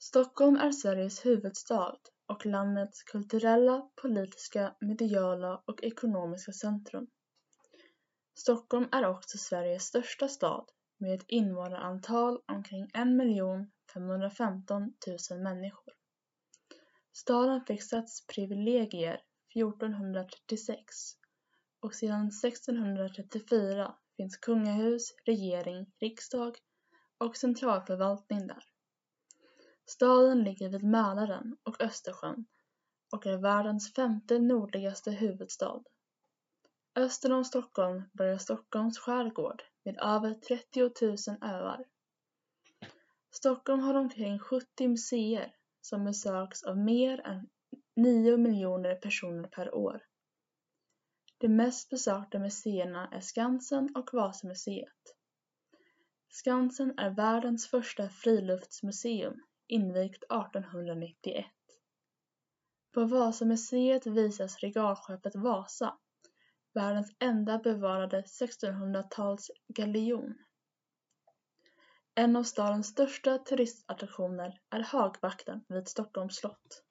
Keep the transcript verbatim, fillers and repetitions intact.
Stockholm är Sveriges huvudstad och landets kulturella, politiska, mediala och ekonomiska centrum. Stockholm är också Sveriges största stad med ett invånarantal omkring en miljon femhundrafemton tusen människor. Staden fick stadsprivilegier fjortonhundratrettiosex och sedan sextonhundratrettiofyra finns kungahus, regering, riksdag och centralförvaltning där. Staden ligger vid Mälaren och Östersjön och är världens femte nordligaste huvudstad. Öster om Stockholm börjar Stockholms skärgård med över trettio tusen öar. Stockholm har omkring sjuttio museer som besöks av mer än nio miljoner personer per år. De mest besökta museerna är Skansen och Vasamuseet. Skansen är världens första friluftsmuseum, invigt artonhundranittioett. På Vasamuseet visas regalskeppet Vasa, världens enda bevarade sextonhundratals galjon. En av stadens största turistattraktioner är Hagvakten vid Stockholms slott.